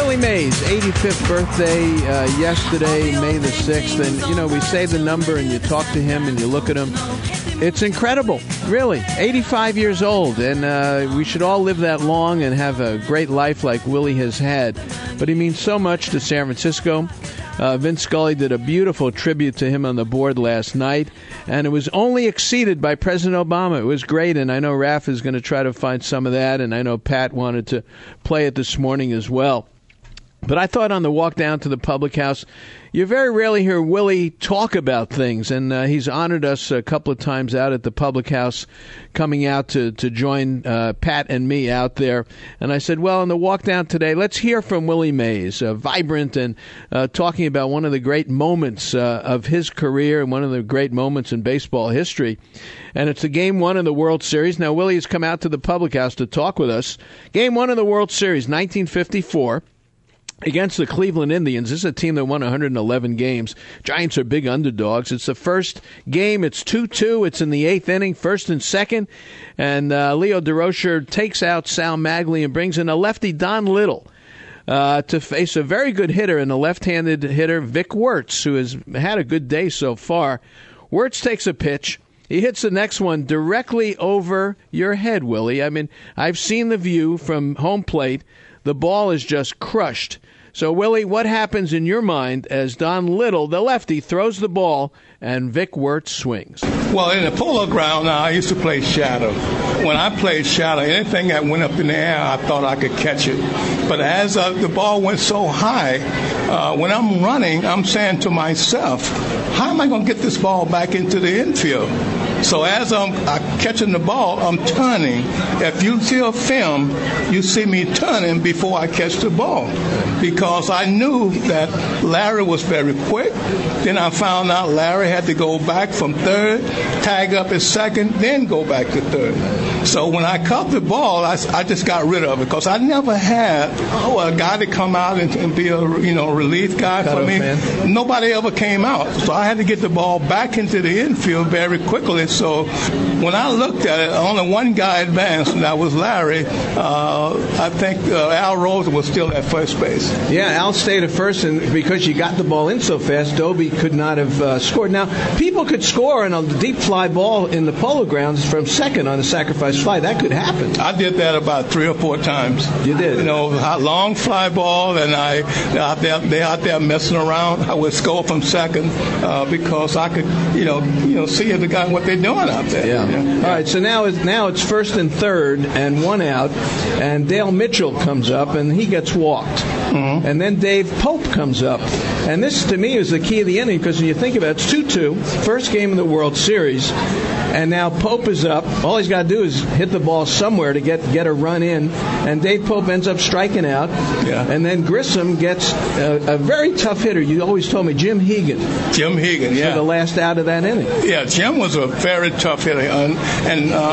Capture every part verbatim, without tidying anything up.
Willie Mays, eighty-fifth birthday uh, yesterday, May the sixth. And, you know, we say the number and you talk to him and you look at him. It's incredible, really. eighty-five years old. And uh, we should all live that long and have a great life like Willie has had. But he means so much to San Francisco. Uh, Vince Scully did a beautiful tribute to him on the board last night, and it was only exceeded by President Obama. It was great, and I know Raph is going to try to find some of that, and I know Pat wanted to play it this morning as well. But I thought on the walk down to the Public House, you very rarely hear Willie talk about things, and uh, he's honored us a couple of times out at the Public House, coming out to, to join uh, Pat and me out there. And I said, well, on the walk down today, let's hear from Willie Mays, uh, vibrant and uh, talking about one of the great moments uh, of his career and one of the great moments in baseball history. And it's the Game One of the World Series. Now, Willie has come out to the Public House to talk with us. Game One of the World Series, nineteen fifty-four. Against the Cleveland Indians. This is a team that won one hundred eleven games. Giants are big underdogs. It's the first game. It's two two. It's in the eighth inning, first and second. And uh, Leo Durocher takes out Sal Magli and brings in a lefty, Don Little, uh, to face a very good hitter and a left-handed hitter, Vic Wertz, who has had a good day so far. Wertz takes a pitch. He hits the next one directly over your head, Willie. I mean, I've seen the view from home plate. The ball is just crushed. So, Willie, what happens in your mind as Don Little, the lefty, throws the ball and Vic Wertz swings? Well, in the polo ground, now, I used to play shadow. When I played shadow, anything that went up in the air, I thought I could catch it. But as uh, the ball went so high, uh, when I'm running, I'm saying to myself, how am I going to get this ball back into the infield? So as I'm, I'm catching the ball, I'm turning. If you see a film, you see me turning before I catch the ball, because I knew that Larry was very quick. Then I found out Larry had to go back from third, tag up his second, then go back to third. So when I caught the ball, I, I just got rid of it, because I never had oh, a guy to come out and, and be a you know relief guy Cut for me. Man. Nobody ever came out, so I had to get the ball back into the infield very quickly. So when I looked at it, only one guy advanced, and that was Larry. Uh, I think uh, Al Rosen was still at first base. Yeah, Al stayed at first, and because you got the ball in so fast, Dobie could not have uh, scored. Now, people could score on a deep fly ball in the Polo Grounds from second on a sacrifice fly. That could happen. I did that about three or four times. You did? You know, long fly ball, and I out there, they out there messing around. I would score from second uh, because I could, you know, you know, see the guy what they're doing out there. Yeah. Yeah. All right. So now, it's, now it's first and third, and one out, and Dale Mitchell comes up, and he gets walked. Mm-hmm. And then Dave Pope comes up. And this, to me, is the key of the inning, because when you think about it, it's two two, first game of the World Series, and now Pope is up. All he's got to do is hit the ball somewhere to get, get a run in, and Dave Pope ends up striking out. Yeah. And then Grissom gets a, a very tough hitter. You always told me Jim Hegan. Jim Hegan, yeah. For the last out of that inning. Yeah, Jim was a very tough hitter, and, and uh,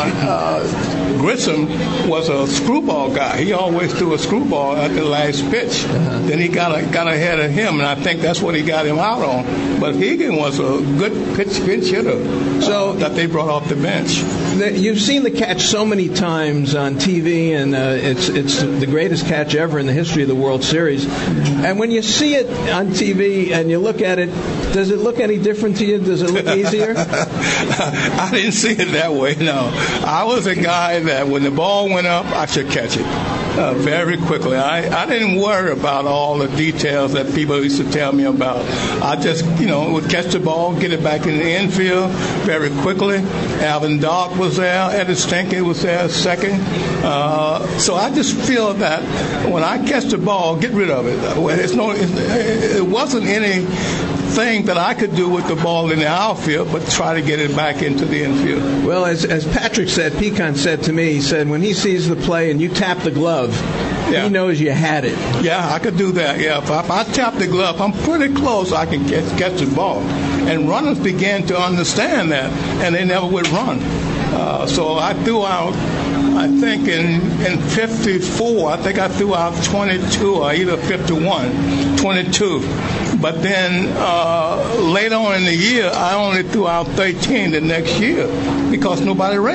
uh, Grissom was a screwball guy. He always threw a screwball at the last pitch. Uh-huh. Then he got a, got ahead of him, and I think that's what he got him out on. But Hegan was a good pitch, pinch hitter so, uh, that they brought off the bench. The, you've seen the catch so many times on T V, and uh, it's it's the greatest catch ever in the history of the World Series. And when you see it on T V and you look at it, does it look any different to you? Does it look easier? I didn't see it that way, no. I was a guy that when the ball went up, I should catch it uh, very quickly. I, I didn't worry about all the details that people used to tell me about. I just, you know, would catch the ball, get it back in the infield very quickly. Alvin Dark was there. Eddie Stenke was there second. Uh, so I just feel that when I catch the ball, get rid of it. It's no, it, it wasn't any thing that I could do with the ball in the outfield, but try to get it back into the infield. Well, as as Patrick said, Pecan said to me, he said, when he sees the play and you tap the glove, yeah. he knows you had it. Yeah, I could do that. Yeah, if I, if I tap the glove, I'm pretty close. I can catch, catch the ball. And runners began to understand that, and they never would run. Uh, so I threw out, I think in, in fifty-four, I think I threw out twenty-two or either fifty-one, twenty-two. But then uh, later on in the year, I only threw out thirteen the next year because nobody ran.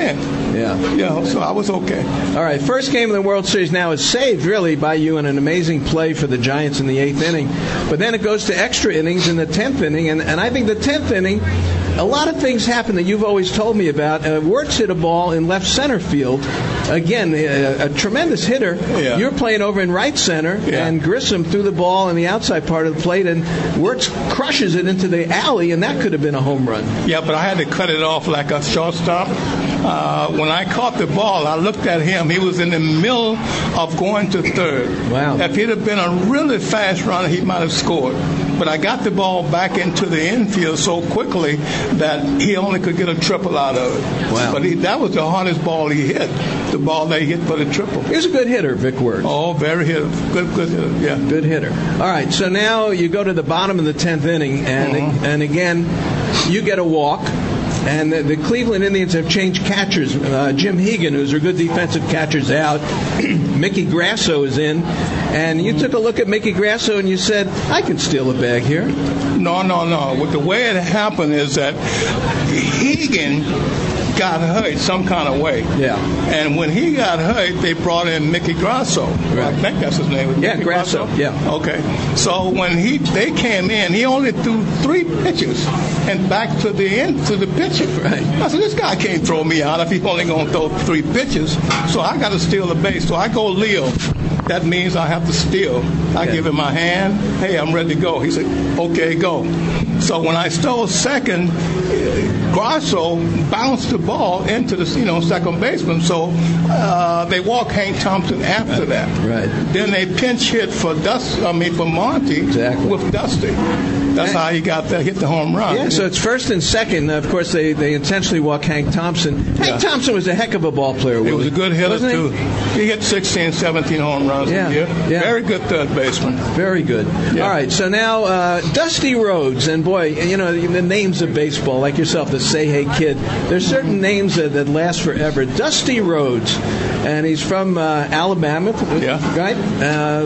Yeah. You know, so I was okay. All right, first game of the World Series now is saved, really, by you in an amazing play for the Giants in the eighth inning. But then it goes to extra innings in the tenth inning, and, and I think the tenth inning, a lot of things happen that you've always told me about. Uh, Wirtz hit a ball in left center field. Again, a, a tremendous hitter. Yeah. You're playing over in right center, yeah. and Grissom threw the ball in the outside part of the plate, and Wirtz crushes it into the alley, and that could have been a home run. Yeah, but I had to cut it off like a shortstop. Uh, when I caught the ball, I looked at him. He was in the middle of going to third. Wow. If he'd have been a really fast runner, he might have scored. But I got the ball back into the infield so quickly that he only could get a triple out of it. Wow. But he, that was the hardest ball he hit, the ball that he hit for the triple. He was a good hitter, Vic Wirtz. Oh, very hitter. Good, good hitter, yeah. Good hitter. All right, so now you go to the bottom of the tenth inning, and Mm-hmm. and again, you get a walk. And the, the Cleveland Indians have changed catchers. Uh, Jim Hegan, who's a good defensive catcher, is out. Mickey Grasso is in. And you took a look at Mickey Grasso and you said, I can steal a bag here. No, no, no. The way it happened is that Hegan got hurt some kind of way. Yeah. And when he got hurt, they brought in Mickey Grasso. Right. I think that's his name. Yeah, Mickey Grasso. Yeah. Okay. So when he they came in, he only threw three pitches and back to the end to the pitcher. Right. I said, this guy can't throw me out if he's only going to throw three pitches. So I got to steal the base. So I go Leo. That means I have to steal. I Okay. give him my hand. Hey, I'm ready to go. He said, okay, go. So when I stole second, Grasso bounced the ball into the you know second baseman. So uh, they walk Hank Thompson after that. Right. Then they pinch hit for Dust. I mean for Monty Exactly. with Dusty. That's how he got that hit the home run. Yeah, so it's first and second. Of course, they, they intentionally walk Hank Thompson. Hank Yeah. Thompson was a heck of a ball player, He Willie. was a good hitter, Wasn't he? too. He hit sixteen, seventeen home runs Yeah, a year. yeah. Very good third baseman. Very good. Yeah. All right, so now uh, Dusty Rhodes, and boy, you know, the names of baseball, like yourself, the Say Hey Kid, there's certain names that, that last forever. Dusty Rhodes, and he's from uh, Alabama, Yeah. right? Uh,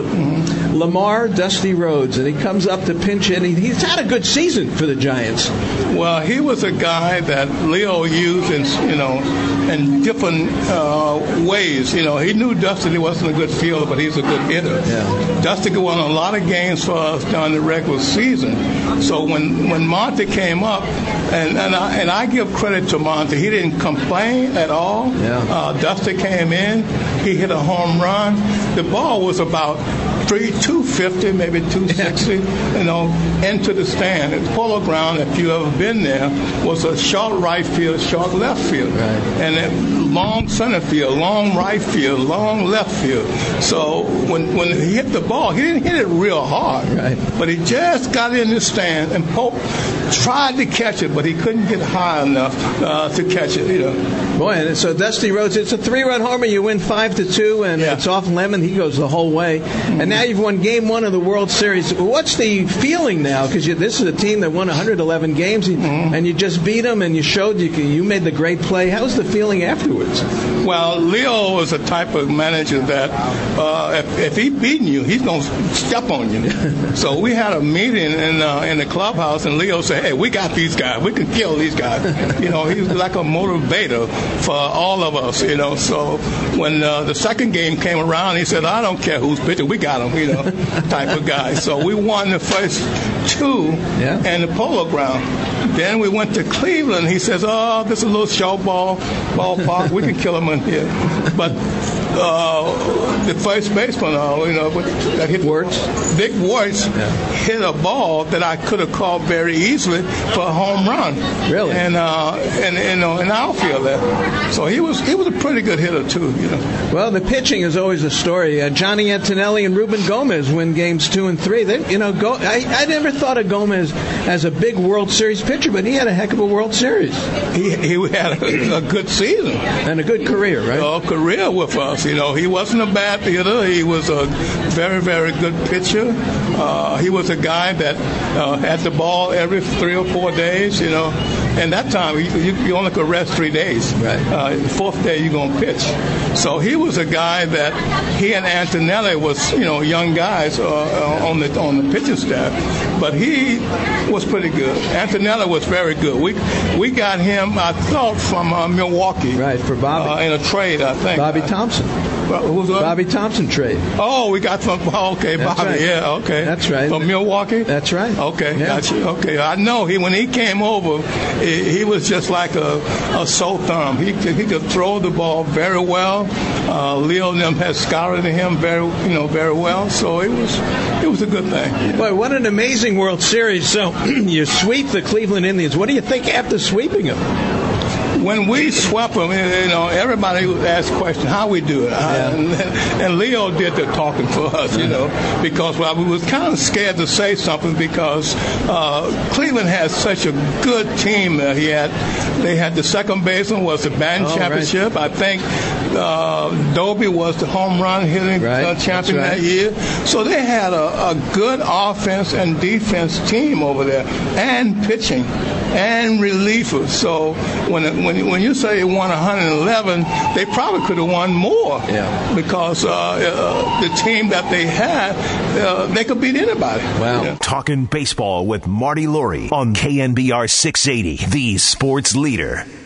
Lamar Dusty Rhodes, and he comes up to pinch it, and he, he's had a good season for the Giants. Well, he was a guy that Leo used in, you know, in different uh, ways. You know, he knew Dusty wasn't a good fielder, but he's a good hitter. Yeah. Dusty won a lot of games for us during the regular season. So when, when Monty came up, and and I, and I give credit to Monty, he didn't complain at all. Yeah. Uh, Dusty came in, he hit a home run. The ball was about three, two fifty, maybe two sixty, you know, into the stand. And Polo Ground, if you ever been there, was a short right field, short left field, Right. and then long center field, long right field, long left field. So when when he hit the ball, he didn't hit it real hard, Right. but he just got in the stand, and Pope tried to catch it, but he couldn't get high enough uh, to catch it. You know. Boy, and so Dusty Rhodes, it's a three-run homer. You win five to two, and Yeah. it's off Lemon. He goes the whole way, and now you've won Game One of the World Series. What's the feeling now? Because this is a team that won one hundred eleven games, Mm-hmm. and you just beat them, and you showed you you made the great play. How's the feeling afterwards? Well, Leo is a type of manager that uh, if, if he beating you, he's going to step on you. So we had a meeting in uh, in the clubhouse, and Leo said, "Hey, we got these guys. We can kill these guys." You know, he's like a motivator for all of us. You know, so when uh, the second game came around, he said, "I don't care who's pitching, we got them." You know, type of guy. So we won the first two Yeah. and the Polo Ground. Then we went to Cleveland. He says, "Oh, this is a little short ball ballpark. We can kill them in here." But uh, the first baseman, uh, you know, that hit Wirtz? Vic Wirtz hit a ball that I could have called very easily for a home run. Really? And uh, and you know, in outfield there. So he was he was a pretty good hitter too. You know. Well, the pitching is always a story. Uh, Johnny Antonelli and Ruben Gomez win games two and three. They, you know, go, I, I never thought of Gomez as a big World Series pitcher, but he had a heck of a World Series He he had a, a good season. and a good career, right? Uh, career with us. You know, he wasn't a bad hitter. He was a very, very good pitcher. Uh, he was a guy that uh, had the ball every three or four days. You know, And that time, you, you, you only could rest three days. Right. Uh, the fourth day, you're going to pitch. So he was a guy that he and Antonelli was, you know, young guys uh, uh, on the on the pitching staff. But he was pretty good. Antonelli was very good. We we got him, I thought, from uh, Milwaukee. Right, for Bobby. Uh, in a trade, I think. Bobby Thompson. Who's that? Bobby Thompson trade. Oh, we got from, okay, That's Bobby, right. yeah, okay. That's right. From Milwaukee? That's right. Okay, yeah. gotcha. Okay, I know he when he came over, he, he was just like a, a sore thumb. He could, he could throw the ball very well. Uh, Leo and them had scouted him very, you know, very well. So it was it was a good thing. Boy, what an amazing World Series. So you sweep the Cleveland Indians. What do you think after sweeping them? When we swept them, you know, everybody asked questions how we do it, Yeah. and, and Leo did the talking for us, you know, because well, we was kind of scared to say something because uh, Cleveland has such a good team that he had. They had the second baseman was the batting Oh, championship. right. I think uh, Dobie was the home run hitting Right. uh, champion That's right. that year. So they had a, a good offense and defense team over there, and pitching and relievers. So when when when you say they won one hundred eleven, they probably could have won more. Yeah. Because uh, uh, the team that they had, uh, they could beat anybody. Wow. Yeah. Talking baseball with Marty Lurie on K N B R six eighty, the sports leader.